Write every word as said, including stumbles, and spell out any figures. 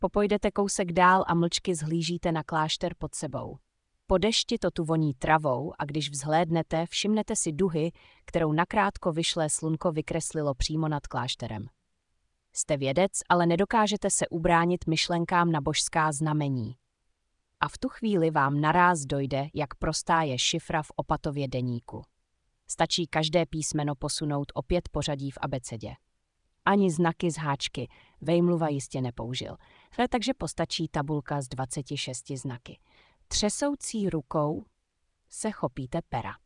Popojdete kousek dál a mlčky zhlížíte na klášter pod sebou. Po dešti to tu voní travou a když vzhlédnete, všimnete si duhy, kterou nakrátko vyšlé slunko vykreslilo přímo nad klášterem. Jste vědec, ale nedokážete se ubránit myšlenkám na božská znamení. A v tu chvíli vám naráz dojde, jak prostá je šifra v Opatově deníku. Stačí každé písmeno posunout o pět pořadí v abecedě. Ani znaky z háčky Vejmluva jistě nepoužil, takže postačí tabulka s dvaceti šesti znaky. Třesoucí rukou se chopíte pera.